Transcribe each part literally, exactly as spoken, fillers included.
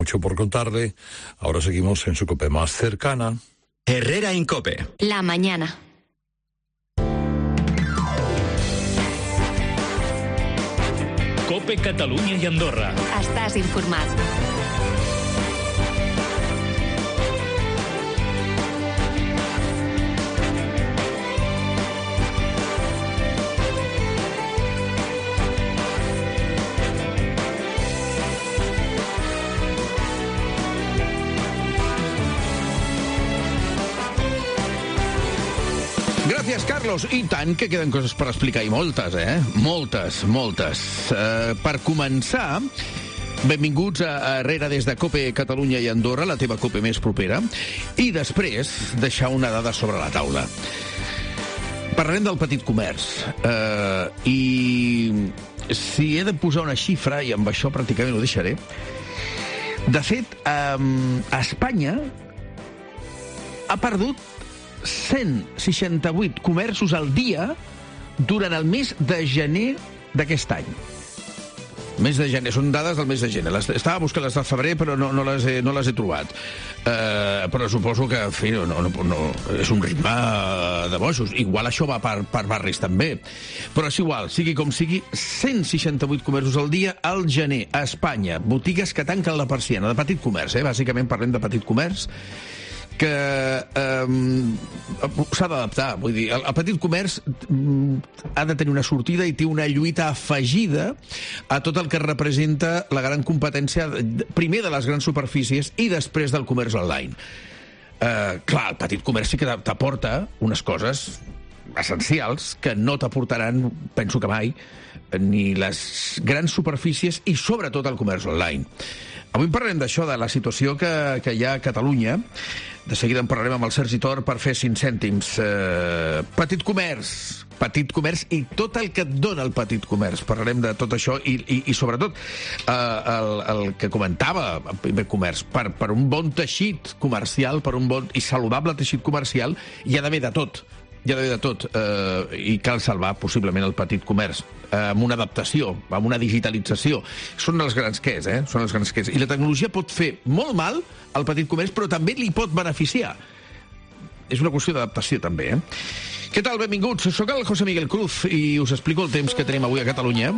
Mucho por contarle. Ahora seguimos en su COPE más cercana. Herrera en COPE. La mañana. COPE Catalunya i Andorra. Estàs informat. Gràcies, Carlos. I tant que queden coses per explicar, i moltes, eh? Moltes, moltes. Uh, per començar, benvinguts a Herrera des de COPE Catalunya i Andorra, la teva COPE més propera, i després deixar una dada sobre la taula. Parlarem del petit comerç, uh, i si he de posar una xifra, i amb això pràcticament ho deixaré, de fet, um, a Espanya ha perdut cent seixanta-vuit comerços al dia durant el mes de gener d'aquest any. Mes de gener, són dades del mes de gener. Les, estava buscant les del febrer, però no, no, les, he, no les he trobat. Uh, però suposo que, en fi, no, no, no, és un ritme de bojos. Igual això va per, per barris també. Però és igual, sigui com sigui, cent seixanta-vuit comerços al dia al gener a Espanya. Botigues que tanquen la persiana, de petit comerç, eh? Bàsicament parlem de petit comerç, que eh, s'ha d'adaptar. Vull dir, el, el petit comerç ha de tenir una sortida i té una lluita afegida a tot el que representa la gran competència, primer de les grans superfícies i després del comerç online. Eh, clar, el petit comerç sí que t'aporta unes coses essencials que no t'aportaran, penso que mai, ni les grans superfícies i sobretot el comerç online. Avui parlem d'això, de la situació que, que hi ha a Catalunya. De seguida en parlarem amb el Sergi Tor per fer cinc cèntims. Eh, petit comerç, petit comerç i tot el que et dona el petit comerç. Parlarem de tot això i, i, i sobretot eh, el, el que comentava el primer comerç. Per, per un bon teixit comercial, per un bon i saludable teixit comercial, hi ha d'haver de tot. Hi ha d'haver de tot, eh, i cal salvar possiblement el petit comerç, eh, amb una adaptació, amb una digitalització. Són els grans quers, eh? Són els grans quers. I la tecnologia pot fer molt mal al petit comerç, però també li pot beneficiar. És una qüestió d'adaptació, també, eh? Què tal? Benvinguts. Soc el José Miguel Cruz i us explico el temps que tenim avui a Catalunya,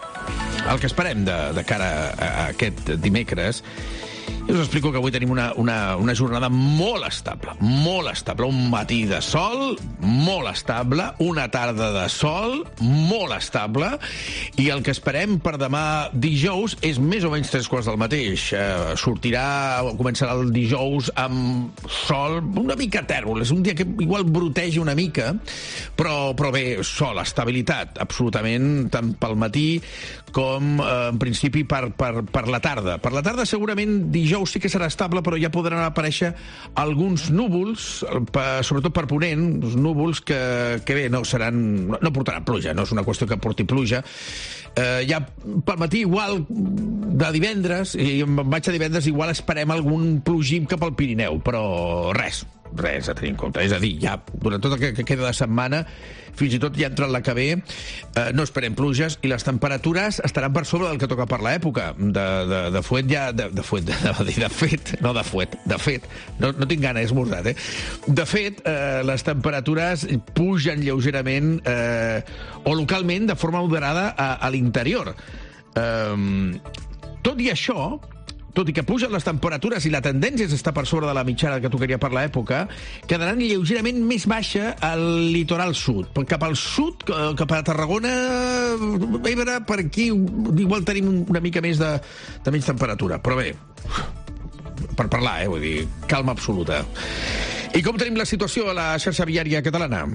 el que esperem de, de cara a, a aquest dimecres. I us explico que avui tenim una, una, una jornada molt estable, molt estable. Un matí de sol, molt estable, una tarda de sol, molt estable, i el que esperem per demà dijous és més o menys tres quarts del mateix. Eh, sortirà, començarà el dijous amb sol una mica tèrbol. És un dia que igual brutegi una mica, però, però bé, sol, estabilitat, absolutament, tant pel matí com, eh, en principi, per, per, per la tarda. Per la tarda, segurament, dijous sí que serà estable, però ja podran aparèixer alguns núvols, sobretot per Ponent, uns núvols que, que bé, no seran, no portaran pluja, no és una qüestió que porti pluja. Eh, ja pel matí, igual, de divendres, i em vaig a divendres, igual esperem algun plogim cap al Pirineu, però res, res a tenir en compte. És a dir, ja durant tot el que, que queda de setmana, fins i tot ja entra la que ve, eh, no esperem pluges i les temperatures estaran per sobre del que toca per l'època. De, de, de fuet ja... De, de fuet, de, de, de fet, no de fuet, de fet. No, no tinc gana, és esmorzat, eh? De fet, eh, les temperatures pugen lleugerament eh, o localment de forma moderada a, a l'interior. Eh, tot i això, tot i que pugen les temperatures i la tendència és estar per sobre de la mitjana que tocaria per l'època, quedaran lleugerament més baixa al litoral sud. Cap al sud, cap a Tarragona, Ebre, per aquí igual tenim una mica més de, de menys temperatura. Però bé, per parlar, eh, vull dir, calma absoluta. I com tenim la situació a la xarxa viària catalana?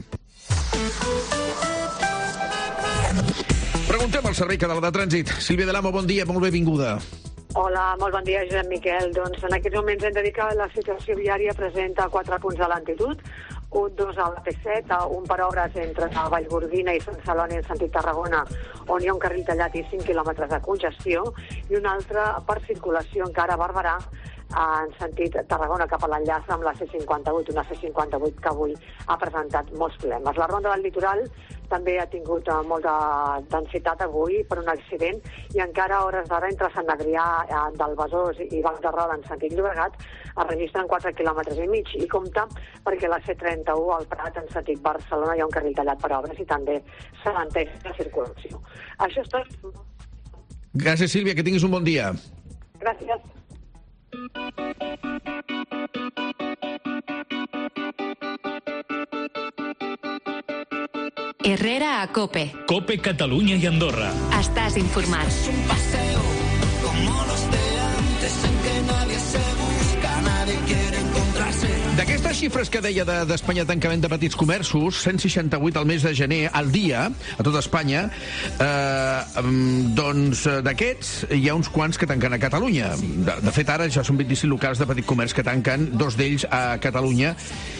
Preguntem al Servei Català de Trànsit. Sílvia de l'Amo, bon dia, molt benvinguda. Hola, molt bon dia, Josep Miquel. Doncs en aquests moments hem de dir que la situació viària presenta quatre punts de lentitud, un dos a la P set, un per obres entre Vallgorguina i Sant Celoni en sentit Tarragona, on hi ha un carril tallat i cinc quilòmetres de congestió, i un altre per circulació encara a Barberà, en sentit Tarragona cap a l'enllaç amb la C cinquanta-vuit, una C cinquanta-vuit que avui ha presentat molts problemes. La ronda del litoral també ha tingut uh, molta densitat avui per un accident i encara a hores d'ara entre Sant Adrià uh, del Besòs i Bac de Roda en sentit Llobregat es registren quatre quilòmetres i mig i compta perquè la C trenta-u al Prat en sentit Barcelona hi ha un carril tallat per obres i també s'alenteix la circulació. Això és tot. Gràcies, Sílvia, que tinguis un bon dia. Gràcies. Herrera a COPE. COPE Catalunya i Andorra. Estàs informat. Un paseo como los de antes en que nadie se busca, nadie quiere encontrarse. D'aquestes xifres que deia de- d'Espanya tancament de petits comerços, cent seixanta-vuit al mes de gener al dia, a tota Espanya, eh, mm, doncs eh, d'aquests hi ha uns quants que tanquen a Catalunya. De, de fet, ara ja són vint-i-cinc locals de petit comerç que tanquen, dos d'ells a Catalunya.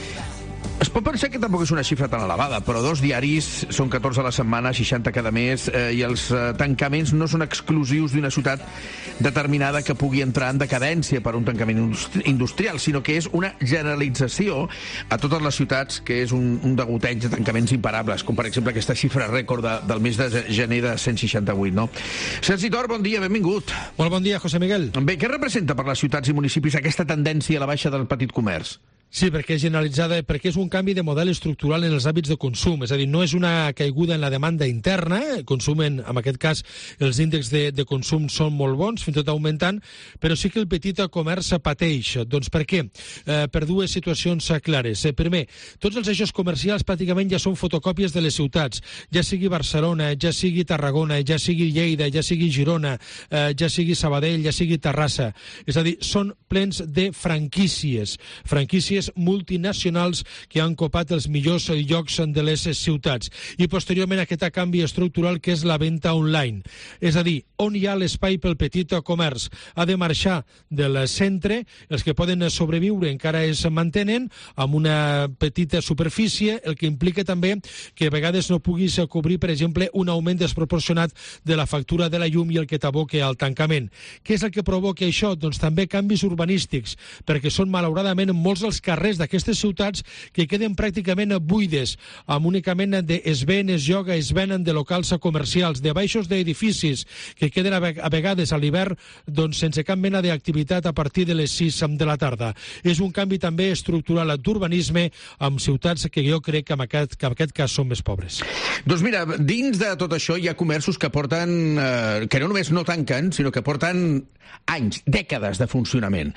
Es pot pensar que tampoc és una xifra tan elevada, però dos diaris són catorze a la setmana, seixanta cada mes, eh, i els eh, tancaments no són exclusius d'una ciutat determinada que pugui entrar en decadència per un tancament industri- industrial, sinó que és una generalització a totes les ciutats, que és un, un degoteig de tancaments imparables, com per exemple aquesta xifra rècord de, del mes de gener de cent seixanta-vuit, no? Sergi Tor, bon dia, benvingut. Molt bon dia, José Miguel. Bé, què representa per les ciutats i municipis aquesta tendència a la baixa del petit comerç? Sí, perquè és generalitzada, perquè és un canvi de model estructural en els hàbits de consum. És a dir, no és una caiguda en la demanda interna, consumen, en aquest cas, els índexs de, de consum són molt bons, fins i tot augmentant, però sí que el petit comerç pateix. Doncs per què? Eh, per dues situacions clares. Eh, primer, tots els eixos comercials pràcticament ja són fotocòpies de les ciutats, ja sigui Barcelona, ja sigui Tarragona, ja sigui Lleida, ja sigui Girona, eh, ja sigui Sabadell, ja sigui Terrassa. És a dir, són plens de franquícies, franquícies multinacionals que han copat els millors llocs de les ciutats. I posteriorment aquest canvi estructural que és la venda online. És a dir, on hi ha l'espai pel petit comerç? Ha de marxar del centre, els que poden sobreviure encara es mantenen amb una petita superfície, el que implica també que a vegades no puguis cobrir, per exemple, un augment desproporcionat de la factura de la llum i el que t'aboca al tancament. Què és el que provoca això? Doncs també canvis urbanístics, perquè són malauradament molts els carrers d'aquestes ciutats que queden pràcticament buides, amb únicament es ven, es lloga, es venen de locals comercials, de baixos d'edificis que queden a vegades a l'hivern doncs, sense cap mena d'activitat a partir de les sis de la tarda. És un canvi també estructural d'urbanisme amb ciutats que jo crec que en aquest, que en aquest cas són més pobres. Doncs mira, dins de tot això hi ha comerços que porten, eh, que no només no tanquen, sinó que porten anys, dècades de funcionament.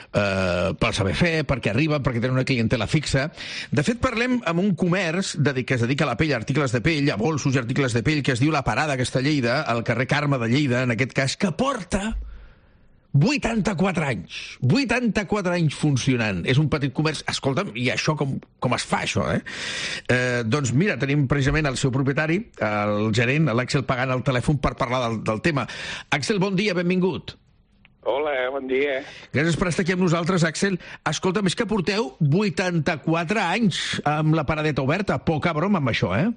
Eh, pel saber fer, perquè arriben, perquè tenen una clientela fixa. De fet, parlem amb un comerç que es dedica a la pell, a articles de pell, a bolsos i articles de pell, que es diu La Parada, aquesta Lleida, al carrer Carme de Lleida, en aquest cas, que porta vuitanta-quatre anys. vuitanta-quatre anys funcionant. És un petit comerç. Escolta'm, i això com, com es fa, això, eh? eh? Doncs mira, tenim precisament el seu propietari, el gerent, l'Àxel Pagant, al telèfon per parlar del, del tema. Àxel, bon dia, benvingut. Hola, bon dia. Gràcies per estar aquí amb nosaltres, Àxel. Escolta'm, és que porteu vuitanta-quatre anys amb la paradeta oberta. Poca broma amb això, eh?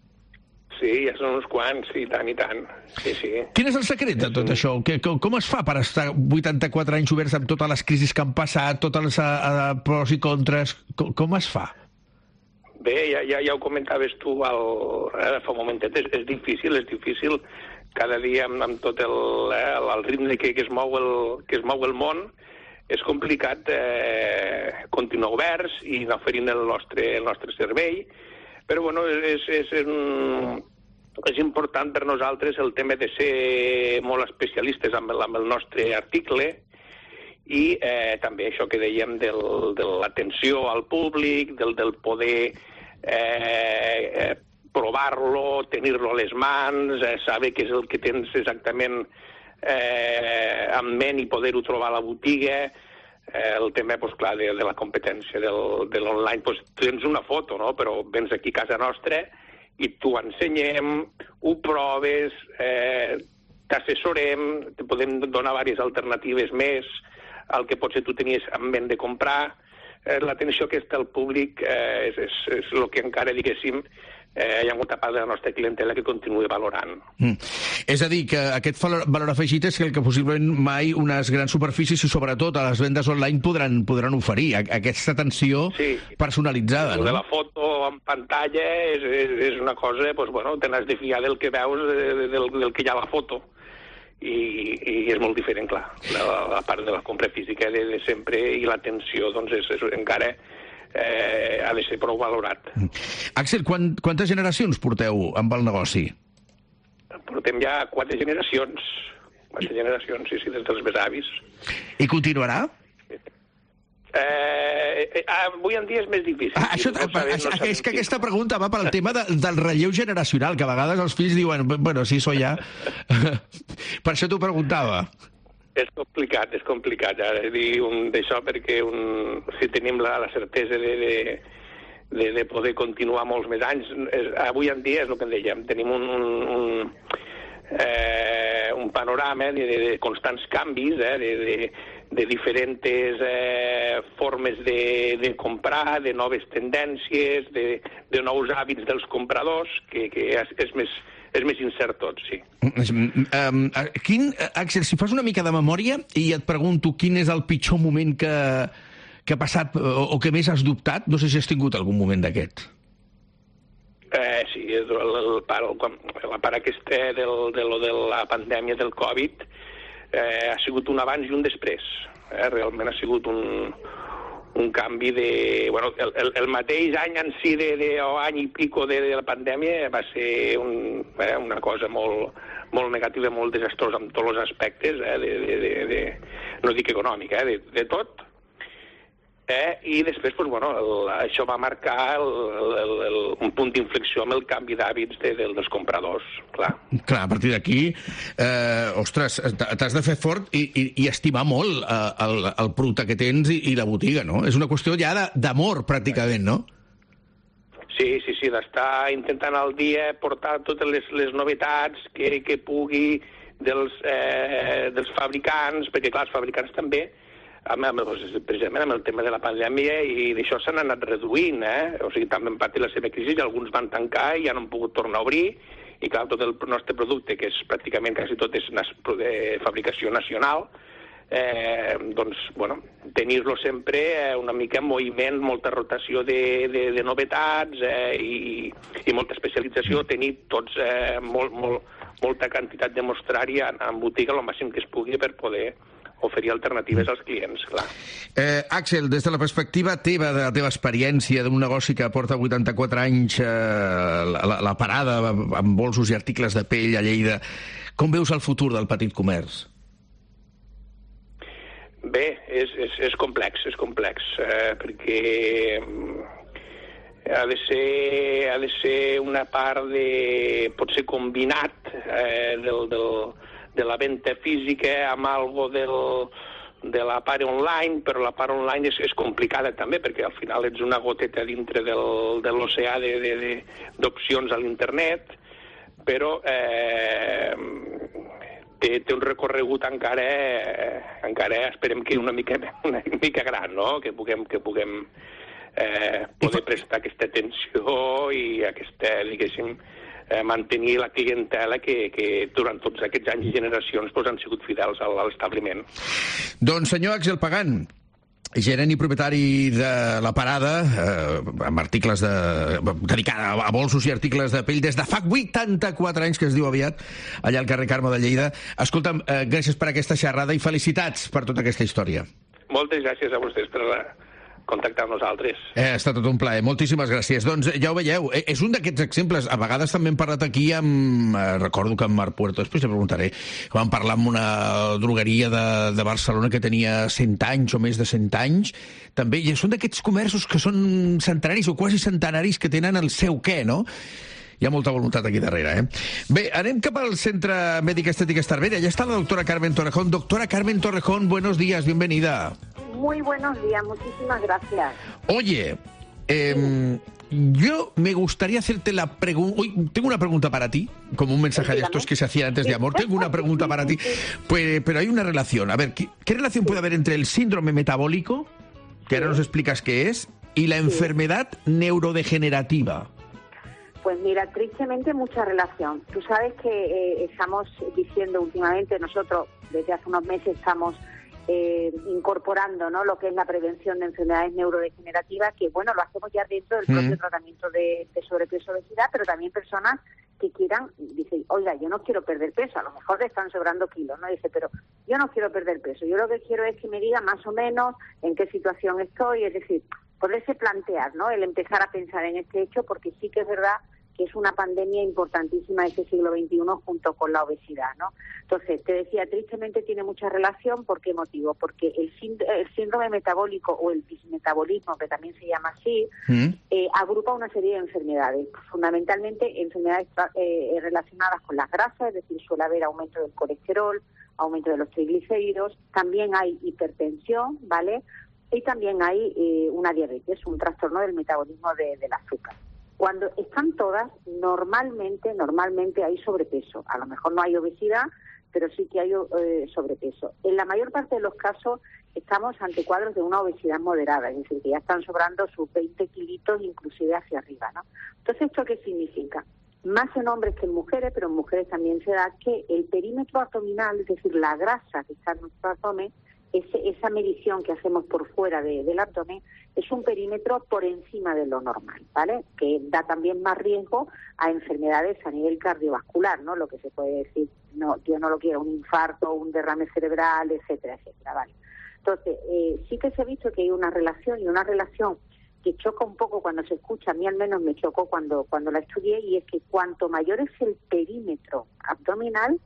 Sí, ja són uns quants, sí, tant i tant. Sí, sí. Quin és el secret de tot això? Que, com, com es fa per estar vuitanta-quatre anys oberts amb totes les crisis que han passat, totes les uh, pros i contres? Com, com es fa? Bé, ja, ja, ja ho comentaves tu al, eh, fa un momentet, és, és difícil, és difícil cada dia amb, amb tot el, eh, el ritme que, que, es mou el, que es mou el món, és complicat eh, continuar oberts i anar oferint el nostre, el nostre servei, però bueno, és, és, és, un, és important per nosaltres el tema de ser molt especialistes amb, el, amb el nostre article i eh, també això que dèiem del, de l'atenció al públic, del, del poder eh, eh, provar-lo, tenir-lo a les mans, eh, saber què és el que tens exactament eh, en ment i poder-ho trobar a la botiga. Eh, el tema, doncs, clar, de, de la competència del, de l'online, doncs, tens una foto, no? Però vens aquí a casa nostra i t'ho ensenyem, ho proves, eh, t'assessorem, te podem donar diverses alternatives més al que potser tu tenies en ment de comprar. Eh, l'atenció aquesta al públic eh, és, és, és el que encara, diguéssim, eh, hi ha molta part de la nostra clientela que continua valorant. Mm. És a dir, que aquest valor, valor afegit és el que possiblement mai unes grans superfícies i sobretot a les vendes online podran, podran oferir, aquesta atenció sí. personalitzada. No? De la foto en pantalla és, és, és una cosa, doncs, bueno, te n'has de fiar del que veus, de, del, del que hi ha a la foto. I, i és molt diferent, clar. La, la part de la compra física de, de sempre i l'atenció, doncs, és, és encara... Eh, ha de ser prou valorat. Axel, quant, quantes generacions porteu amb el negoci? Portem ja quatre generacions. Quatre I... generacions, sí, sí, des dels meus avis. I continuarà? Eh, eh, avui en dia és més difícil. Ah, això, no sabem, no és que aquesta pregunta va pel tema de, del relleu generacional, que a vegades els fills diuen, bueno, sí, soy ja. Per això t'ho preguntava. És complicat, és complicat ara dir un d'això perquè un, si tenim la, la certesa de, de, de, de poder continuar molts més anys. És, avui en dia és el que en dèiem, tenim un, un, un, eh, un panorama de, de, de constants canvis, eh, de, de, de diferents eh, formes de, de comprar, de noves tendències, de, de nous hàbits dels compradors, que, que és, és més... és més incert tot, sí. Um, quin, Axel, si fas una mica de memòria i et pregunto quin és el pitjor moment que, que ha passat o, o que més has dubtat, no sé si has tingut algun moment d'aquest. Eh, sí, el, el, el, la part aquesta del, de, lo de la pandèmia del Covid eh, ha sigut un abans i un després. Eh? Realment ha sigut un... un canvi de... Bueno, el, el, el mateix any en si, de, de, o any i pico de, de la pandèmia, va ser un, eh, una cosa molt, molt negativa, molt desastrosa en tots els aspectes, eh, de, de, de, de, no dic econòmic, eh, de, de tot. Eh, I després, pues, bueno, el, això va marcar el, el, el, un punt d'inflexió amb el canvi d'hàbits de, de, dels compradors, clar. Clar, a partir d'aquí, eh, ostres, t'has de fer fort i, i, i estimar molt eh, el, el producte que tens i, i la botiga, no? És una qüestió ja d'amor, pràcticament, no? Sí, sí, sí, d'estar intentant al dia portar totes les, les novetats que, que pugui dels, eh, dels fabricants, perquè, clar, els fabricants també, amb, amb, precisament amb el tema de la pandèmia, i d'això s'han anat reduint, eh? O sigui, també en part de la seva crisi, i alguns van tancar i ja no han pogut tornar a obrir, i clar, tot el nostre producte, que és pràcticament quasi tot és de fabricació nacional, eh, doncs, bueno, tenir-lo sempre eh, una mica en moviment, molta rotació de, de, de novetats eh, i, i molta especialització, tenir tots eh, molt, molt, molta quantitat de mostrari en, en botiga, el màxim que es pugui per poder oferir alternatives als clients, clar. Eh, Axel, des de la perspectiva teva, de la teva experiència d'un negoci que porta vuitanta-quatre anys, eh, la, la parada amb bolsos i articles de pell a Lleida, com veus el futur del petit comerç? Bé, és, és, és complex, és complex, eh, perquè ha de ser, ha de ser una part de, pot ser combinat eh, del, del de la venda física amb algo del, de la part online, però la part online és, és complicada també, perquè al final ets una goteta dintre del, de l'oceà d'opcions a l'internet, però eh, té, té un recorregut encara, eh, encara esperem que una mica, una mica gran, no? Que puguem, que puguem eh, poder prestar aquesta atenció i aquesta, diguéssim, Eh, mantenir la clientela que, que durant tots aquests anys i generacions pues, han sigut fidels a l'establiment. Doncs senyor Axel Pagan, gerent i propietari de La Parada, eh, amb articles de, dedicada a bolsos i articles de pell des de fa vuitanta-quatre anys, que es diu aviat, allà al carrer Carme de Lleida. Escolta'm, eh, gràcies per aquesta xerrada i felicitats per tota aquesta història. Moltes gràcies a vostès per la... contactar amb nosaltres. Eh, ha estat tot un plaer. Moltíssimes gràcies. Doncs ja ho veieu, eh, és un d'aquests exemples. A vegades també hem parlat aquí amb... Eh, recordo que amb Marc Puerto, després li preguntaré, vam parlar amb una drogueria de, de Barcelona que tenia cent anys o més de cent anys. També, i són d'aquests comerços que són centenaris o quasi centenaris que tenen el seu què, no? Hi ha molta voluntat aquí darrere, eh? Bé, anem cap al Centre Mèdic Estètic Estarvera. Ja està la doctora Carmen Torrejón. Doctora Carmen Torrejón, buenos días, bienvenida. Muy buenos días, muchísimas gracias. Oye, eh, yo me gustaría hacerte la pregunta... Tengo una pregunta para ti, como un mensaje de estos que se hacían antes de amor. Tengo una pregunta para ti, pues, pero hay una relación. A ver, ¿qué, qué relación puede haber entre el síndrome metabólico, que ahora nos explicas qué es, y la enfermedad neurodegenerativa? Pues mira, tristemente mucha relación. Tú sabes que eh, estamos diciendo últimamente, nosotros desde hace unos meses estamos eh, incorporando, ¿no?, lo que es la prevención de enfermedades neurodegenerativas, que bueno, lo hacemos ya dentro del propio mm. tratamiento de, de sobrepeso y obesidad, pero también personas que quieran, dicen, oiga, yo no quiero perder peso, a lo mejor le están sobrando kilos, ¿no? Dice, pero yo no quiero perder peso, yo lo que quiero es que me diga más o menos en qué situación estoy, es decir, poderse plantear, ¿no?, el empezar a pensar en este hecho, porque sí que es verdad que es una pandemia importantísima de este siglo veintiuno junto con la obesidad, ¿no? Entonces, te decía, tristemente tiene mucha relación. ¿Por qué motivo? Porque el, el síndrome metabólico o el dismetabolismo, que también se llama así, ¿Mm? eh, agrupa una serie de enfermedades, fundamentalmente enfermedades eh, relacionadas con las grasas, es decir, suele haber aumento del colesterol, aumento de los triglicéridos, también hay hipertensión, ¿vale?, y también hay eh, una diabetes, un trastorno del metabolismo de, del azúcar. Cuando están todas, normalmente, normalmente hay sobrepeso. A lo mejor no hay obesidad, pero sí que hay eh, sobrepeso. En la mayor parte de los casos estamos ante cuadros de una obesidad moderada, es decir, que ya están sobrando sus veinte kilitos inclusive hacia arriba, ¿no? Entonces, ¿esto qué significa? Más en hombres que en mujeres, pero en mujeres también se da que el perímetro abdominal, es decir, la grasa que está en nuestro abdomen, ese, esa medición que hacemos por fuera de, del abdomen, es un perímetro por encima de lo normal, ¿vale? Que da también más riesgo a enfermedades a nivel cardiovascular, ¿no? Lo que se puede decir, no, yo no lo quiero, un infarto, un derrame cerebral, etcétera, etcétera, ¿vale? Entonces, eh, sí que se ha visto que hay una relación, y una relación que choca un poco cuando se escucha, a mí al menos me chocó cuando, cuando la estudié, y es que cuanto mayor es el perímetro abdominal,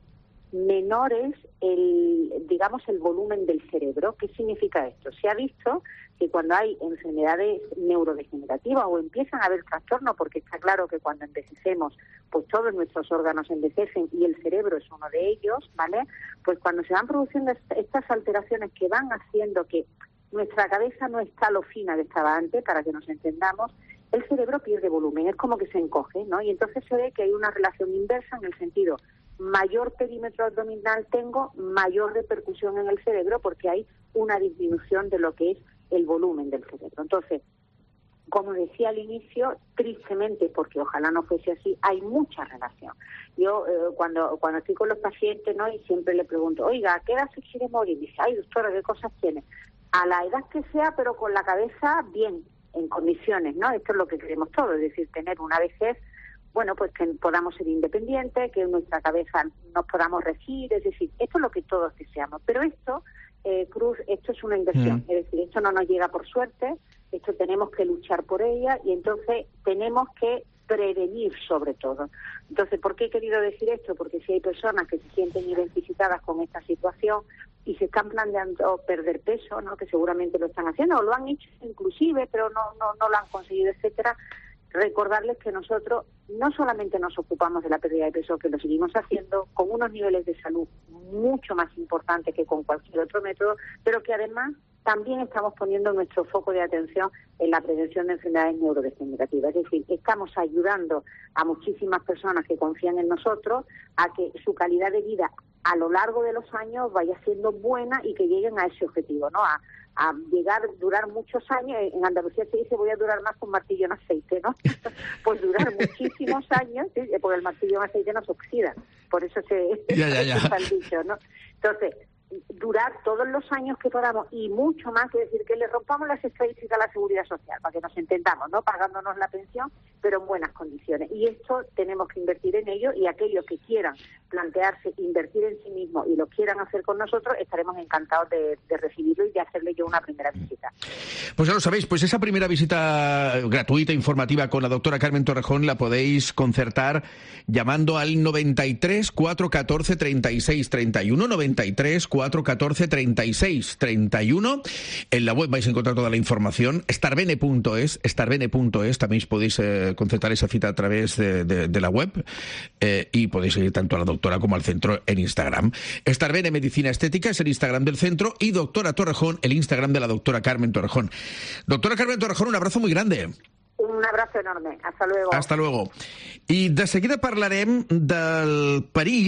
menor es el, digamos, el volumen del cerebro. ¿Qué significa esto? Se ha visto que cuando hay enfermedades neurodegenerativas o empiezan a haber trastornos, porque está claro que cuando envejecemos, pues todos nuestros órganos envejecen y el cerebro es uno de ellos, ¿vale? Pues cuando se van produciendo estas alteraciones que van haciendo que nuestra cabeza no está lo fina que estaba antes, para que nos entendamos, el cerebro pierde volumen, es como que se encoge, ¿no? Y entonces se ve que hay una relación inversa en el sentido, mayor perímetro abdominal tengo, mayor repercusión en el cerebro, porque hay una disminución de lo que es el volumen del cerebro. Entonces, como decía al inicio, tristemente, porque ojalá no fuese así, hay mucha relación. Yo eh, cuando cuando estoy con los pacientes, ¿no?, y siempre le pregunto, oiga, ¿a qué edad se quiere morir? Y dice, ay, doctora, ¿qué cosas tiene? A la edad que sea, pero con la cabeza bien, en condiciones, ¿no? Esto es lo que queremos todos, es decir, tener una vejez, bueno, pues que podamos ser independientes, que en nuestra cabeza nos podamos regir, es decir, esto es lo que todos deseamos. Pero esto, eh, Cruz, esto es una inversión, mm. es decir, esto no nos llega por suerte, esto tenemos que luchar por ella, y entonces tenemos que prevenir sobre todo. Entonces, ¿por qué he querido decir esto? Porque si hay personas que se sienten identificadas con esta situación y se están planteando perder peso, ¿no?, que seguramente lo están haciendo, o lo han hecho inclusive, pero no, no, no lo han conseguido, etcétera, recordarles que nosotros no solamente nos ocupamos de la pérdida de peso, que lo seguimos haciendo con unos niveles de salud mucho más importantes que con cualquier otro método, pero que además también estamos poniendo nuestro foco de atención en la prevención de enfermedades neurodegenerativas. Es decir, estamos ayudando a muchísimas personas que confían en nosotros a que su calidad de vida a lo largo de los años vaya siendo buena y que lleguen a ese objetivo, ¿no? A, a llegar, durar muchos años. En Andalucía se dice, voy a durar más con martillo en aceite, ¿no? Pues durar muchísimos años, ¿sí? Porque el martillo en aceite no se oxida, por eso se ya, ya, ya. está el dicho, ¿no? Entonces, durar todos los años que podamos y mucho más, que decir, que le rompamos las estadísticas a la seguridad social, para que nos entendamos, ¿no? Pagándonos la pensión, pero en buenas condiciones. Y esto tenemos que invertir en ello, y aquellos que quieran plantearse invertir en sí mismos y lo quieran hacer con nosotros, estaremos encantados de, de recibirlo y de hacerle yo una primera visita. Pues ya lo sabéis, pues esa primera visita gratuita, informativa con la doctora Carmen Torrejón la podéis concertar llamando al noventa y tres, cuatrocientos catorce, treinta y seis treinta y uno, noventa y tres, cuatrocientos catorce, treinta y seis treinta y uno. En la web vais a encontrar toda la información, starbene punto es, starbene punto es, también podéis eh, concertar esa cita a través de, de, de la web, eh, y podéis seguir tanto a la doctora como al centro en Instagram. Starbene Medicina Estética es el Instagram del centro, y doctora Torrejón, el Instagram de la doctora Carmen Torrejón. Doctora Carmen Torrejón, un abrazo muy grande. Un abrazo enorme. Hasta luego. Hasta luego. I de seguida parlarem del perill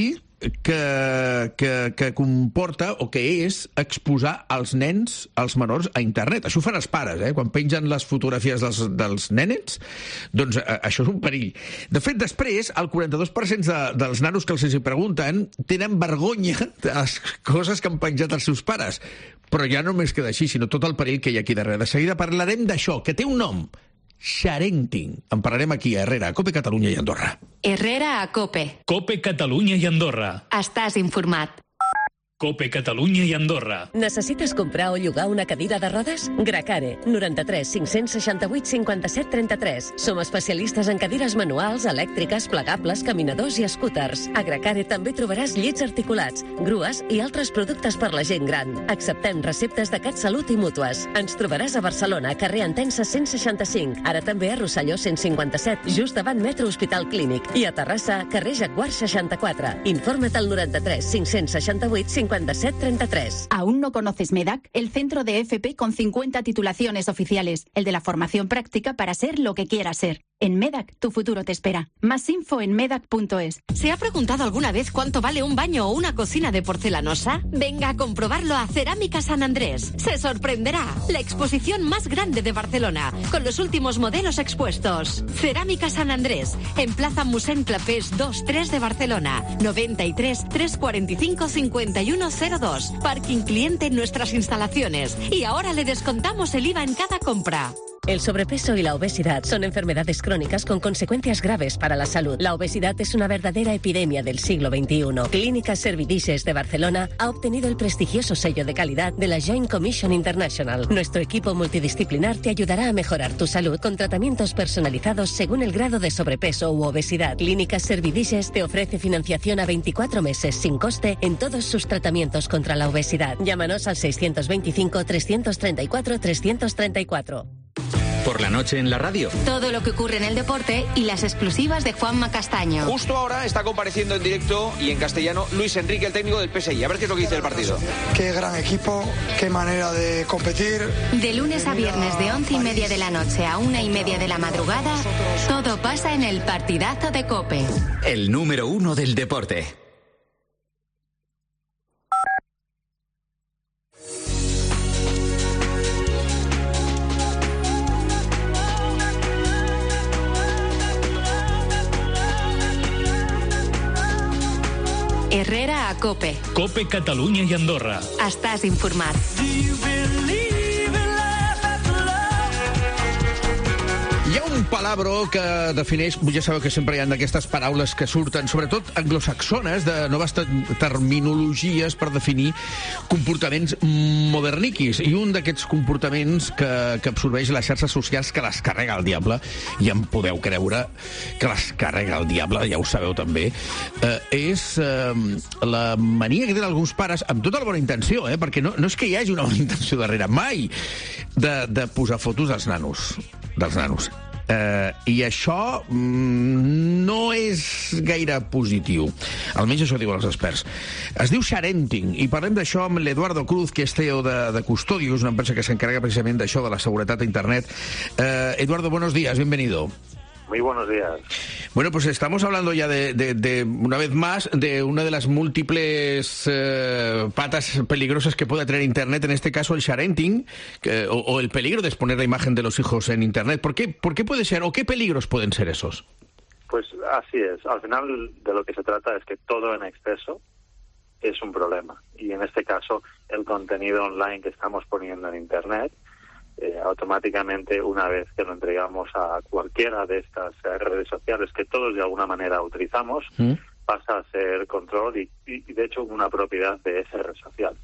que, que, que comporta o que és exposar els nens, els menors, a internet. Això ho fan els pares, eh? Quan pengen les fotografies dels, dels nenets, doncs eh, això és un perill. De fet, després, el quaranta-dos per cent de, dels nanos que els hi pregunten tenen vergonya de les coses que han penjat els seus pares. Però ja no només queda així, sinó tot el perill que hi ha aquí darrere. De seguida parlarem d'això, que té un nom. Sharenting. En parlarem aquí a Herrera, a COPE Catalunya i Andorra. Herrera a COPE. COPE Catalunya i Andorra. Estàs informat. COPE Catalunya i Andorra. Necessites comprar o llogar una cadira de rodes? Gracare, noranta-tres cinc-cents seixanta-vuit cinquanta-set trenta-tres. Som especialistes en cadires manuals, elèctriques, plegables, caminadors i scooters. A Gracare també trobaràs llits articulats, grues i altres productes per la gent gran. Acceptem receptes de CatSalut i mútues. Ens trobaràs a Barcelona, carrer Entença cent seixanta-cinc. Ara també a Rosselló cent cinquanta-set, just davant Metro Hospital Clínic. I a Terrassa, carrer Jaguar seixanta-quatre. Informa't al noranta-tres cinc-cents seixanta-vuit cinquanta-set treinta-tres. ¿Aún no conoces MEDAC? El centro de F P con cincuenta titulaciones oficiales. El de la formación práctica para ser lo que quieras ser. En MEDAC, tu futuro te espera. Más info en medac punto es. ¿Se ha preguntado alguna vez cuánto vale un baño o una cocina de porcelanosa? Venga a comprobarlo a Cerámica San Andrés. Se sorprenderá. La exposición más grande de Barcelona, con los últimos modelos expuestos. Cerámica San Andrés, en Plaza Mossèn Clapés dos tres de Barcelona. noventa y tres, trescientos cuarenta y cinco, cincuenta y uno cero dos. Parking cliente en nuestras instalaciones. Y ahora le descontamos el I V A en cada compra. El sobrepeso y la obesidad son enfermedades crónicas con consecuencias graves para la salud. La obesidad es una verdadera epidemia del siglo veintiuno. Clínica Servidices de Barcelona ha obtenido el prestigioso sello de calidad de la Joint Commission International. Nuestro equipo multidisciplinar te ayudará a mejorar tu salud con tratamientos personalizados según el grado de sobrepeso u obesidad. Clínica Servidices te ofrece financiación a veinticuatro meses sin coste en todos sus tratamientos contra la obesidad. Llámanos al seiscientos veinticinco, trescientos treinta y cuatro, trescientos treinta y cuatro. Por la noche en la radio. Todo lo que ocurre en el deporte y las exclusivas de Juanma Castaño. Justo ahora está compareciendo en directo y en castellano Luis Enrique, el técnico del P S I. A ver qué es lo que dice el partido. Qué gran equipo, qué manera de competir. De lunes a viernes de once y media de la noche a una y media de la madrugada, todo pasa en el partidazo de COPE. El número uno del deporte. Herrera a COPE. COPE Catalunya i Andorra. Estàs informat. Hi ha un palabro que defineix, ja sabeu que sempre hi ha d'aquestes paraules que surten, sobretot anglosaxones, de noves te terminologies per definir comportaments moderniquis. I un d'aquests comportaments que, que absorbeix les xarxes socials, que les carrega el diable, i em podeu creure que les carrega el diable, ja ho sabeu també, eh, és eh, la mania que tenen alguns pares, amb tota la bona intenció, eh, perquè no, no és que hi hagi una bona intenció darrere, mai, de, de posar fotos dels nanos, dels nanos. Uh, I això mm, no és gaire positiu. Almenys això diuen els experts. Es diu sharenting, i parlem d'això amb l'Eduardo Cruz, que és C E O de, de Custodios, una empresa que s'encarrega precisament d'això, de la seguretat a Internet. Uh, Eduardo, buenos días, bienvenido. Muy buenos días. Bueno, pues estamos hablando ya de, de, de una vez más, de una de las múltiples eh, patas peligrosas que puede tener Internet, en este caso el sharenting, que, o, o el peligro de exponer la imagen de los hijos en Internet. ¿Por qué, ¿Por qué puede ser, o qué peligros pueden ser esos? Pues así es. Al final de lo que se trata es que todo en exceso es un problema. Y en este caso, el contenido online que estamos poniendo en Internet, Eh, automáticamente, una vez que lo entregamos a cualquiera de estas eh, redes sociales que todos de alguna manera utilizamos, ¿Mm? pasa a ser control y, y, y de hecho una propiedad de esa red social.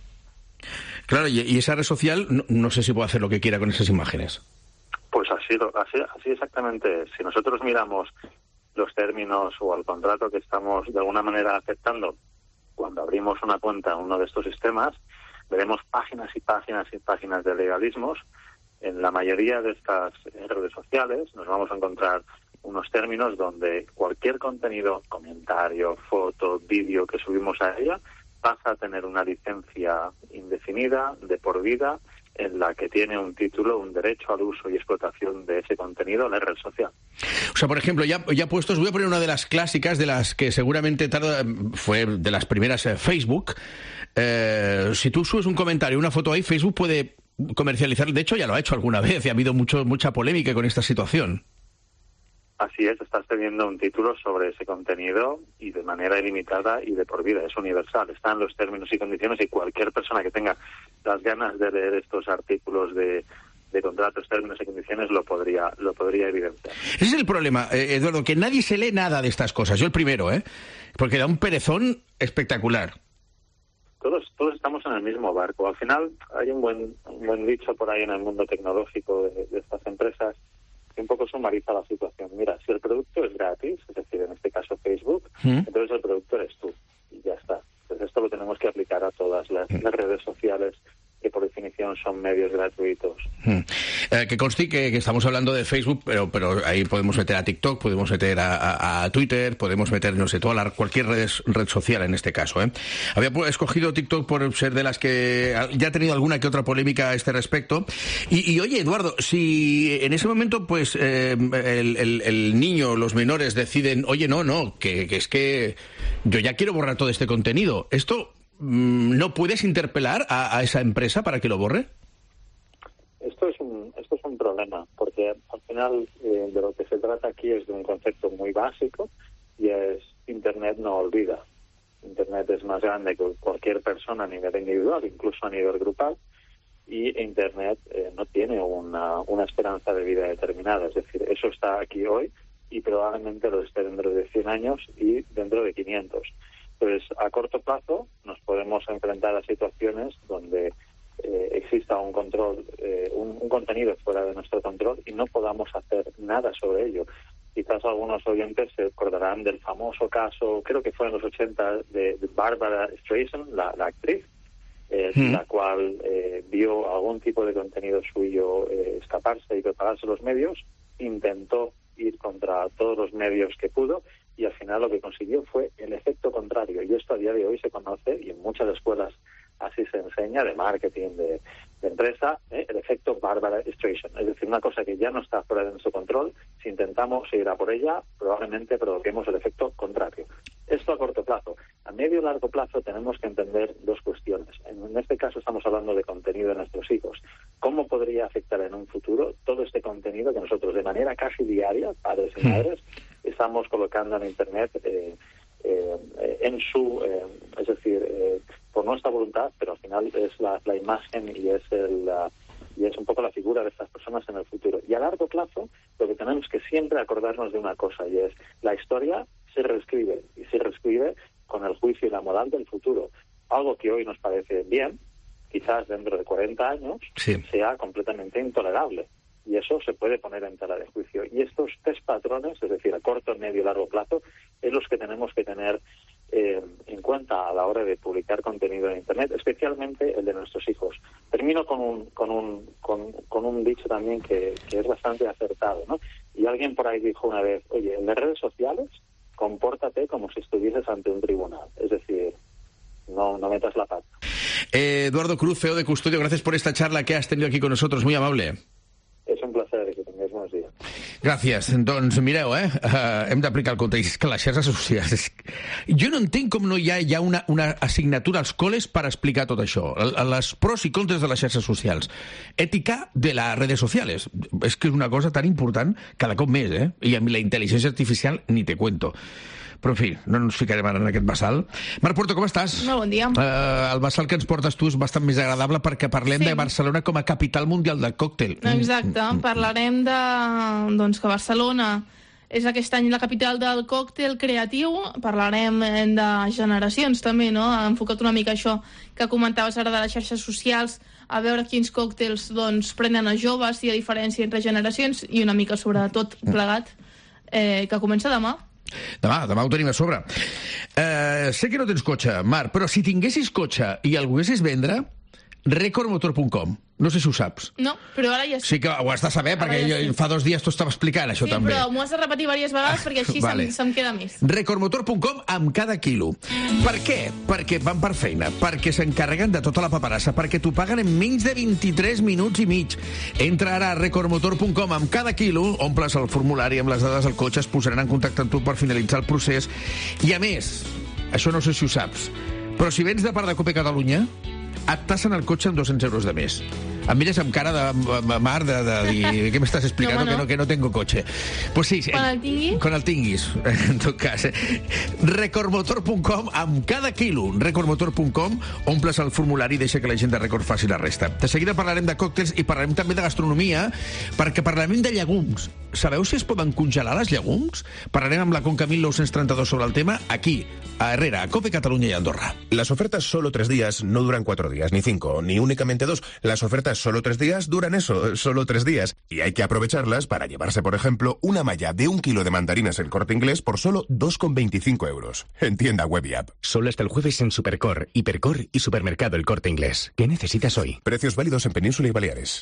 Claro, y, y esa red social no, no sé si puede hacer lo que quiera con esas imágenes. Pues así, así, así exactamente. Si nosotros miramos los términos o el contrato que estamos de alguna manera aceptando cuando abrimos una cuenta en uno de estos sistemas, veremos páginas y páginas y páginas de legalismos. En la mayoría de estas redes sociales nos vamos a encontrar unos términos donde cualquier contenido, comentario, foto, vídeo que subimos a ella pasa a tener una licencia indefinida, de por vida, en la que tiene un título, un derecho al uso y explotación de ese contenido en la red social. O sea, por ejemplo, ya, ya puestos, voy a poner una de las clásicas, de las que seguramente tarda, fue de las primeras, eh, Facebook. Eh, si tú subes un comentario, una foto ahí, Facebook puede comercializar. De hecho, ya lo ha hecho alguna vez y ha habido mucho, mucha polémica con esta situación. Así es, estás teniendo un título sobre ese contenido y de manera ilimitada y de por vida, es universal, están los términos y condiciones y cualquier persona que tenga las ganas de leer estos artículos de, de contratos, términos y condiciones lo podría lo podría evidenciar. Ese es el problema, eh, Eduardo, que nadie se lee nada de estas cosas, yo el primero, ¿eh? Porque da un perezón espectacular. Todos todos estamos en el mismo barco. Al final hay un buen, un buen dicho por ahí en el mundo tecnológico de, de estas empresas, que un poco sumariza la situación. Mira, si el producto es gratis, es decir, en este caso Facebook, ¿Mm? entonces el producto eres tú, y ya está. Entonces esto lo tenemos que aplicar a todas las, ¿Mm? las redes sociales, que por definición son medios gratuitos. Hmm. Eh, que conste que, que estamos hablando de Facebook, pero pero ahí podemos meter a TikTok, podemos meter a, a, a Twitter, podemos meter, no sé, toda la, cualquier red, red social en este caso. ¿eh? Había escogido TikTok por ser de las que ya ha tenido alguna que otra polémica a este respecto. Y, y oye, Eduardo, si en ese momento pues eh, el, el, el niño, los menores deciden, oye, no, no, que, que es que yo ya quiero borrar todo este contenido, ¿esto no puedes interpelar a, a esa empresa para que lo borre? Esto es un esto es un problema, porque al final eh, de lo que se trata aquí es de un concepto muy básico, y es Internet no olvida. Internet es más grande que cualquier persona a nivel individual, incluso a nivel grupal, y Internet eh, no tiene una, una esperanza de vida determinada. Es decir, eso está aquí hoy y probablemente lo esté dentro de cien años y dentro de quinientos. Pues a corto plazo nos podemos enfrentar a situaciones donde eh, exista un control, eh, un, un contenido fuera de nuestro control y no podamos hacer nada sobre ello. Quizás algunos oyentes se acordarán del famoso caso, creo que fue en los ochenta, de, de Barbara Streisand, la, la actriz, eh, mm. la cual eh, vio algún tipo de contenido suyo eh, escaparse y propagarse los medios, intentó ir contra todos los medios que pudo, y al final lo que consiguió fue el efecto contrario. Y esto a día de hoy se conoce, y en muchas escuelas así se enseña, de marketing, de, de empresa, ¿eh? el efecto Barbara Streisand. Es decir, una cosa que ya no está fuera de nuestro control, si intentamos ir a por ella, probablemente provoquemos el efecto contrario. Esto a corto plazo. A medio y largo plazo tenemos que entender dos cuestiones. En este caso estamos hablando de contenido de nuestros hijos. ¿Cómo podría afectar en un futuro todo este contenido que nosotros de manera casi diaria, padres y madres, estamos colocando en Internet eh, eh, en su, eh, es decir, eh, por nuestra voluntad, pero al final es la, la imagen y es el la, y es un poco la figura de estas personas en el futuro. Y a largo plazo, lo que tenemos que siempre acordarnos de una cosa, y es la historia se reescribe, y se reescribe con el juicio y la moral del futuro. Algo que hoy nos parece bien, quizás dentro de cuarenta años, sí. sea completamente intolerable. Y eso se puede poner en tela de juicio. Y estos tres patrones, es decir, a corto, medio y largo plazo, es los que tenemos que tener eh, en cuenta a la hora de publicar contenido en Internet, especialmente el de nuestros hijos. Termino con un con un con, con un dicho también que, que es bastante acertado, ¿no? Y alguien por ahí dijo una vez, oye, en las redes sociales, compórtate como si estuvieses ante un tribunal. Es decir, no, no metas la pata. Eh, Eduardo Cruz, C E O de Custodio, gracias por esta charla que has tenido aquí con nosotros, muy amable. És un placer, que tingués bons dies. Gràcies. Doncs mireu, eh? Uh, hem d'aplicar el compte. És que les xarxes socials... Jo no entenc com no hi ha ja una, una assignatura als col·les per explicar tot això. Les pros i contres de les xarxes socials. Ètica de les redes socials. És que és una cosa tan important cada cop més, eh? I amb la intel·ligència artificial ni te cuento. Però, en fi, no ens ficarem ara en aquest bassal. Marc Porto, com estàs? Molt bon dia. Uh, el bassal que ens portes tu és bastant més agradable perquè parlem sí. de Barcelona com a capital mundial del còctel. Exacte. Mm. Parlarem de, doncs, que Barcelona és aquest any la capital del còctel creatiu. Parlarem de generacions també, no? Enfocat una mica això que comentaves ara de les xarxes socials, a veure quins còctels doncs, prenen a joves, si hi ha diferència entre generacions, i una mica sobre tot plegat, eh, que comença demà. Demà, demà ho tenim a sobre. Uh, sé que no tens cotxe, Marc, però si tinguessis cotxe i el volguessis vendre, recordmotor punt com. No sé si ho saps. No, però ara ja sí. Sí que ho has de saber, perquè ja jo, fa dos dies t'ho estava explicant, això sí, també. Sí, però m'ho has de repetir diverses vegades perquè així vale. se'm, se'm queda més. recordmotor punt com amb cada quilo. Per què? Perquè van per feina, perquè s'encarreguen de tota la paperassa, perquè t'ho paguen en menys de vint-i-tres minuts i mig. Entra ara a recordmotor punt com amb cada quilo, omples el formulari amb les dades del cotxe, es posaran en contacte amb tu per finalitzar el procés. I a més, això no sé si ho saps, però si vens de part de Cope Catalunya, et tassen el cotxe amb dos-cents euros de més. Em mires amb cara de mar de, de dir, què m'estàs explicant? No, no. Que, no, que no tengo cotxe. Pues sí, quan el tinguis? Quan el tinguis, en tot cas. recordmotor punt com amb cada quilo. recordmotor punt com, omples el formulari i deixa que la gent de Record faci la resta. De seguida parlarem de còctels i parlarem també de gastronomia, perquè parlarem de llegums. Sabeu si es poden congelar les llegums? Parlarem amb la Conca mil nou-cents trenta-dos sobre el tema, aquí, a Herrera, a Cope Catalunya y Andorra. Las ofertas solo tres días no duran cuatro días, ni cinco, ni únicamente dos. Las ofertas solo tres días duran eso, solo tres días. Y hay que aprovecharlas para llevarse, por ejemplo, una malla de un kilo de mandarinas El Corte Inglés por solo dos con veinticinco euros. En tienda web y app. Solo hasta el jueves en Supercor, Hipercor y Supermercado El Corte Inglés. ¿Qué necesitas hoy? Precios válidos en Península y Baleares.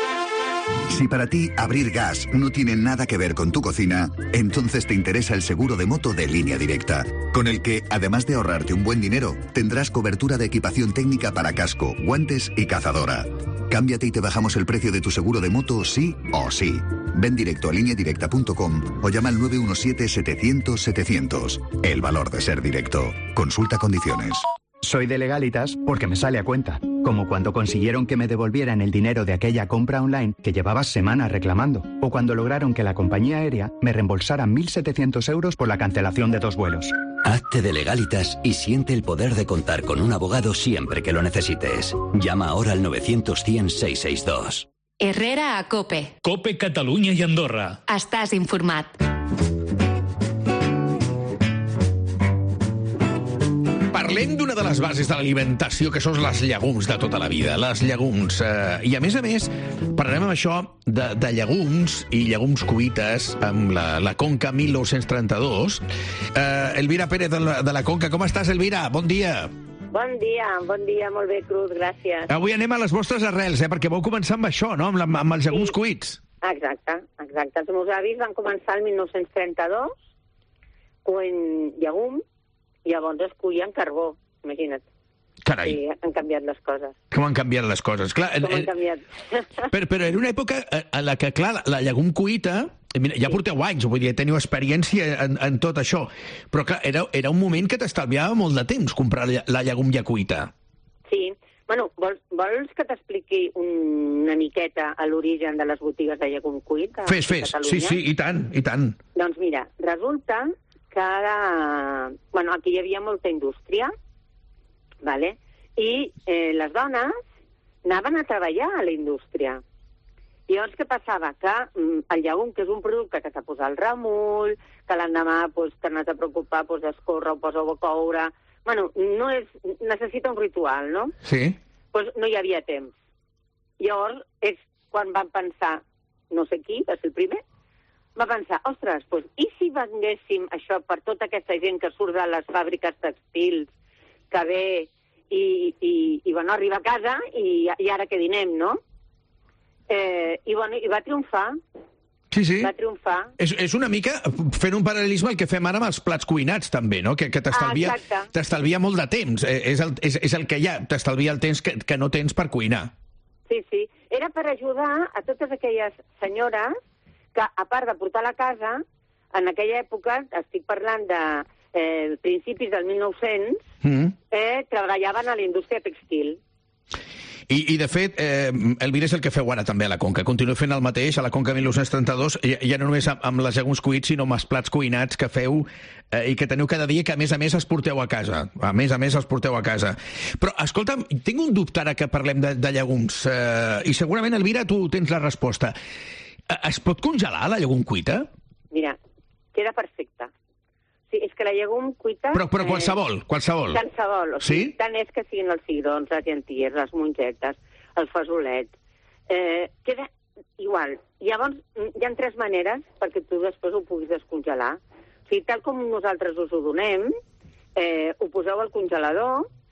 Si para ti abrir gas no tiene nada que ver con tu cocina, entonces te interesa el seguro de moto de Línea Directa, con el que, además de ahorrarte un buen dinero, tendrás cobertura de equipación técnica para casco, guantes y cazadora. Cámbiate y te bajamos el precio de tu seguro de moto sí o sí. Ven directo a línea directa punto com o llama al nueve uno siete, setecientos, setecientos. El valor de ser directo. Consulta condiciones. Soy de Legalitas porque me sale a cuenta, como cuando consiguieron que me devolvieran el dinero de aquella compra online que llevaba semanas reclamando, o cuando lograron que la compañía aérea me reembolsara mil setecientos euros por la cancelación de dos vuelos. Hazte de Legalitas y siente el poder de contar con un abogado siempre que lo necesites. Llama ahora al novecientos, cien, seiscientos sesenta y dos. Herrera a Cope. Cope Catalunya i Andorra. Estàs informat. Parlem d'una de les bases de l'alimentació, que són les llegums de tota la vida, les llegums. Eh, I a més a més, parlarem amb això de, de llegums i llegums cuites amb la, la Conca mil nou-cents trenta-dos. Eh, Elvira Pérez de la, de la Conca, com estàs, Elvira? Bon dia. Bon dia, bon dia, molt bé, Cruz, gràcies. Avui anem a les vostres arrels, eh, perquè vau començar amb això, no?, amb, la, amb els llegums sí. cuits. Exacte, exacte. Els meus avis van començar el mil nou-cents trenta-dos, coent llegum, i llavors es cuien carbó, imagina't. Carai. Sí, han canviat les coses. Com han canviat les coses. Clar, Com han canviat. Però, però era una època en la que, clar, la llegum cuita, mira, ja porteu anys, vull dir, teniu experiència en, en tot això, però clar, era, era un moment que t'estalviava molt de temps comprar la, la llegum ja cuita. Sí. Bueno, vols, vols que t'expliqui una miqueta a l'origen de les botigues de llegum cuit a, fes, fes. a Catalunya? Sí, sí, i tant, i tant. Doncs mira, resulta que ara, bueno, aquí hi havia molta indústria, vale? I eh, les dones anaven a treballar a la indústria. I llavors què passava? Que mm, el llegum, que és un producte que s'ha posat al remull, que l'endemà pues, t'has de preocupar, pues, d'escórrer o posa-ho a coure... Bueno, no és, necessita un ritual, no? Sí. Pues no hi havia temps. Llavors és quan van pensar, no sé qui, va ser el primer, va pensar, ostres, pues, i si venguéssim això per tota aquesta gent que surt de les fàbriques textils, que ve i, i, i bueno, arriba a casa i, i ara que dinem, no? Eh, i, bueno, I va triomfar. Sí, sí. Va triomfar. És, és una mica fent un paral·lelisme al que fem ara amb els plats cuinats, també, no? Que, que t'estalvia ah, t'estalvia molt de temps. Eh, és, el, és, és el que hi ha, t'estalvia el temps que, que no tens per cuinar. Sí, sí. Era per ajudar a totes aquelles senyores que, a part de portar a la casa, en aquella època, estic parlant de eh, principis del mil nou-cents, mm. eh, treballaven a la indústria textil. I, i de fet, eh, Elvira, és el que feu ara també a la Conca. Continueu fent el mateix a la Conca mil nou-cents trenta-dos, ja, ja no només amb, amb les llegums cuits, sinó amb els plats cuinats que feu eh, i que teniu cada dia, que a més a més els porteu a casa. A més a més els porteu a casa. Però, escolta'm, tinc un dubte ara que parlem de, de llegums, eh, i segurament, Elvira, tu tens la resposta. Es pot congelar la llegum cuita? Mira, queda perfecta. Sí, és que la llegum cuita... Però, però qualsevol, eh, qualsevol. Qualsevol, o sigui, sí? Tant és que siguin els cigrons, les llenties, les mongetes, el fasolet. Eh, queda igual. Llavors, hi ha tres maneres perquè tu després ho puguis descongelar. O sigui, tal com nosaltres us ho donem, eh, ho poseu al congelador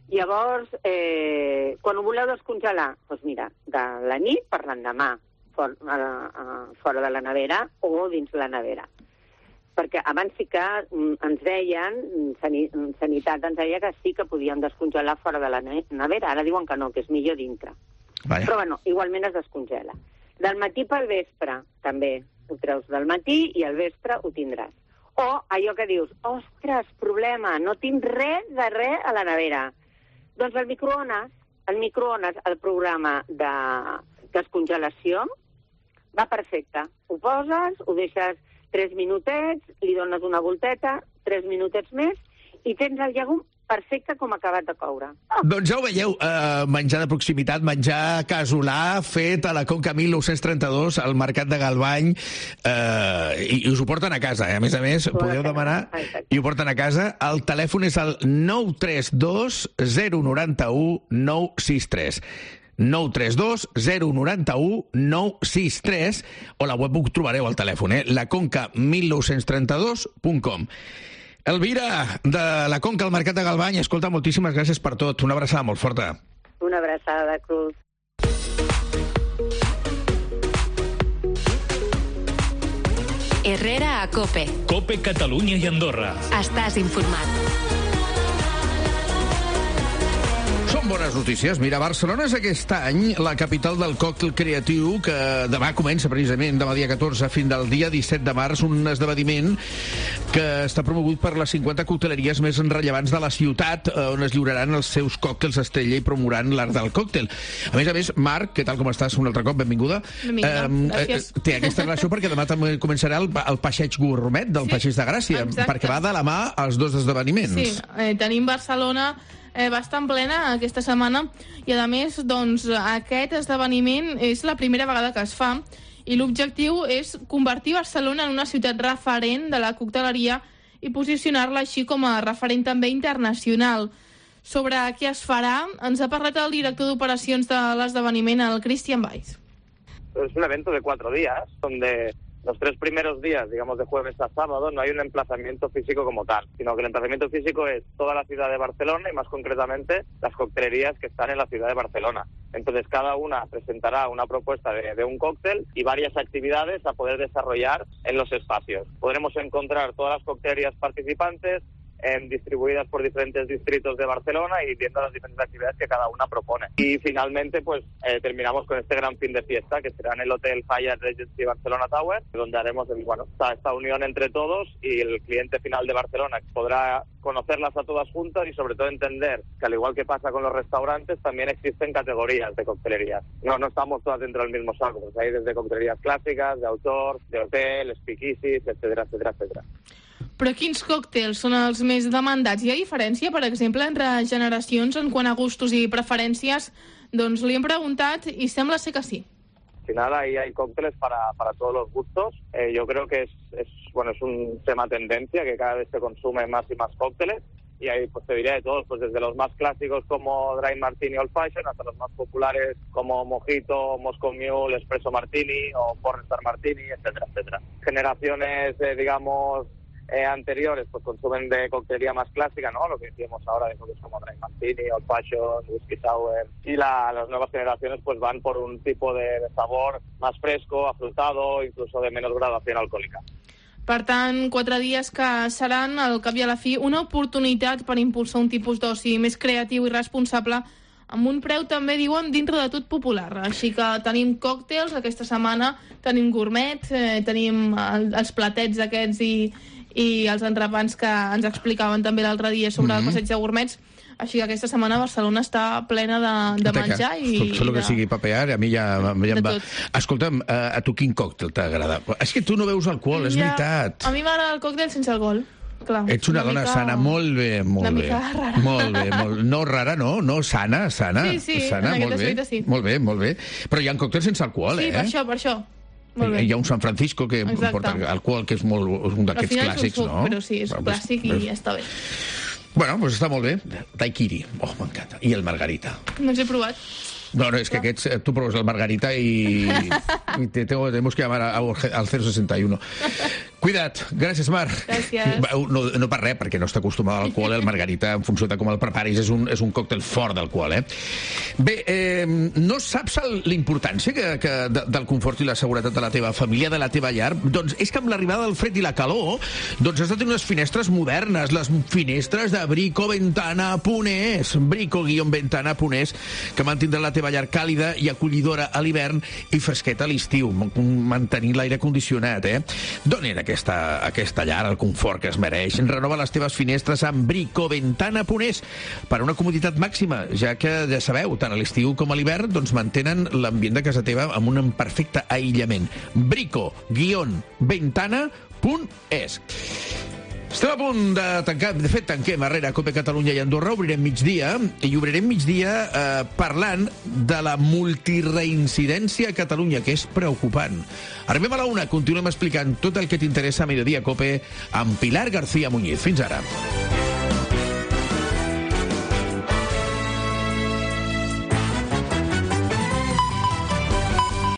Llavors, eh, quan ho voleu descongelar, doncs mira, de la nit per l'endemà, for, a, a, fora de la nevera o dins la nevera. Perquè abans sí que ens deien, Sanitat ens deia que sí que podíem descongelar fora de la nevera, ara diuen que no, que és millor dintre. Vaja. Però bueno, igualment es descongela. Del matí pel vespre, també, ho treus del matí i al vespre ho tindràs. O allò que dius, ostres, problema, no tinc res de res a la nevera. Doncs el microones, el microones, el programa de descongelació, va perfecte. Ho poses, ho deixes tres minutets, li dones una volteta, tres minutets més, i tens el llegum perfecte com acabat de coure. Oh. Doncs ja ho veieu, eh, menjar de proximitat, menjar casolà, fet a la Conca mil nou-cents trenta-dos, al Mercat de Galvany, eh, i, i us ho porten a casa, eh? A més a més, podeu demanar i ho porten a casa. El telèfon és el nou tres dos zero nou u nou sis tres. nou tres dos zero nou u nou sis tres, o la web ho trobareu al telèfon, eh? la conca mil nou-cents trenta-dos punt com. Elvira, de la Conca al Mercat de Galvany, escolta, moltíssimes gràcies per tot. Una abraçada molt forta. Una abraçada, Cruz. Herrera a COPE. COPE Catalunya i Andorra. Estàs informat. Són bones notícies. Mira, Barcelona és aquest any la capital del còctel creatiu, que demà comença precisament, demà dia catorze fins al dia disset de març, un esdeveniment que està promogut per les cinquanta cocteleries més rellevants de la ciutat, on es lliuraran els seus còctels estrella i promoran l'art del còctel. A més a més, Marc, què tal, com estàs? Un altre cop, benvinguda. Benvinguda, um, gràcies. Té aquesta relació perquè demà també començarà el, el passeig gourmet del sí, Passeig de Gràcia, exacte, perquè va de la mà als dos esdeveniments. Sí, eh, tenim Barcelona eh, bastant plena aquesta setmana i, a més, doncs, aquest esdeveniment és la primera vegada que es fa i l'objectiu és convertir Barcelona en una ciutat referent de la cocteleria i posicionar-la així com a referent també internacional. Sobre què es farà, ens ha parlat el director d'operacions de l'esdeveniment, el Cristian Valls. Es un evento de cuatro días, donde los tres primeros días, digamos de jueves a sábado, no hay un emplazamiento físico como tal, sino que el emplazamiento físico es toda la ciudad de Barcelona y más concretamente las coctelerías que están en la ciudad de Barcelona. Entonces cada una presentará una propuesta de, de un cóctel y varias actividades a poder desarrollar en los espacios. Podremos encontrar todas las coctelerías participantes Eh, distribuidas por diferentes distritos de Barcelona y viendo las diferentes actividades que cada una propone. Y finalmente pues eh, terminamos con este gran fin de fiesta que será en el Hotel Hyatt Regency Barcelona Tower, donde haremos el, bueno, esta, esta unión entre todos y el cliente final de Barcelona podrá conocerlas a todas juntas y sobre todo entender que, al igual que pasa con los restaurantes, también existen categorías de coctelerías. No, no estamos todas dentro del mismo saco, pues hay desde coctelerías clàssiques, de autor, de hotel, speakeasies, etcétera, etcétera, etcétera. Però quins còctels són els més demandats? Hi ha diferència, per exemple, entre generacions en quant a gustos i preferències? Doncs li hem preguntat y sembla ser que sí. Al final ahí hay cócteles para, para todos los gustos. Eh, yo creo que es, es, bueno, es un tema tendencia, que cada vez se consume más y más cócteles. Y ahí pues te diría de todos, pues desde los más clásicos como Dry Martini Old Fashion hasta los más populares como Mojito, Moscow Mule, Espresso Martini o Pornstar Martini, etcétera, etcétera. Generaciones, eh, digamos, Eh, anteriores pues consumen de coctelería más clásica, ¿no? Lo que decíamos ahora de cosas como Dry Martini, Old Fashion, Whisky Sour. Y la, las nuevas generaciones pues van por un tipo de, de sabor más fresco, afrutado, incluso de menos graduación alcohòlica. Per tant, quatre dies que seran, al cap i a la fi, una oportunitat per impulsar un tipus d'oci més creatiu i responsable, amb un preu també, diuen, dintre de tot popular. Així que tenim còctels aquesta setmana, tenim gourmet, eh, tenim el, els platets aquests i i els entrepans que ens explicaven també l'altre dia sobre mm-hmm. el passeig de gourmets. Així que aquesta setmana Barcelona està plena de, de menjar i... Tot el que sigui papear, a mi ja, ja em va... Escolta'm, a, a tu quin còctel t'agrada? És que tu no veus alcohol, és ja, veritat. A mi m'agrada el còctel sense alcohol. Clar, ets una, una dona mica... sana, molt bé, molt una bé. Una mica rara. Molt bé, molt... no rara, no, no, sana, sana. Sí, sí, sana, en aquest aspecte sí. Molt bé, molt bé. Però hi ha còctels sense alcohol, sí, eh? Sí, per això, per això. Hi ha un San Francisco que Exacte. porta alcohol, que és, molt, és un d'aquests clàssics, suc, no? Però sí, és bueno, clàssic pues, i ja està bé. Bueno, doncs pues està molt bé. Daiquiri, oh, m'encanta. I el margarita. No els he provat. No, no, és que aquests, tu proves el margarita i, i te tengo, tenemos que llamar al cero sesenta y uno. Cuida't. Gràcies, Mar. Gràcies. No, no per res, perquè no està acostumat a l'alcohol. El Margarita, en funció de com el preparis, és un, és un còctel fort d'alcohol, eh? Bé, eh, no saps l'importància que, que de, del confort i la seguretat de la teva família, de la teva llar? Doncs és que amb l'arribada del fred i la calor, doncs has de tenir unes finestres modernes, les finestres de Brico Ventana Punès. Brico guion Ventana Punès, que mantindrà la teva llar càlida i acollidora a l'hivern i fresqueta a l'estiu, mantenint l'aire condicionat, eh? Donen aquesta, aquesta llar, el confort que es mereix. Renova les teves finestres amb Brico Ventana Punès per a una comoditat màxima, ja que, ja sabeu, tant a l'estiu com a l'hivern, doncs mantenen l'ambient de casa teva amb un perfecte aïllament. Brico guion Ventana punt es. Estem a punt de tancar, de fet tanquem Herrera, Cope Catalunya i Andorra, obrirem migdia, i obrirem migdia eh, parlant de la multireincidència a Catalunya, que és preocupant. Arribem a la una, continuem explicant tot el que t'interessa a Mediodía Cope amb Pilar García Muñiz. Fins ara.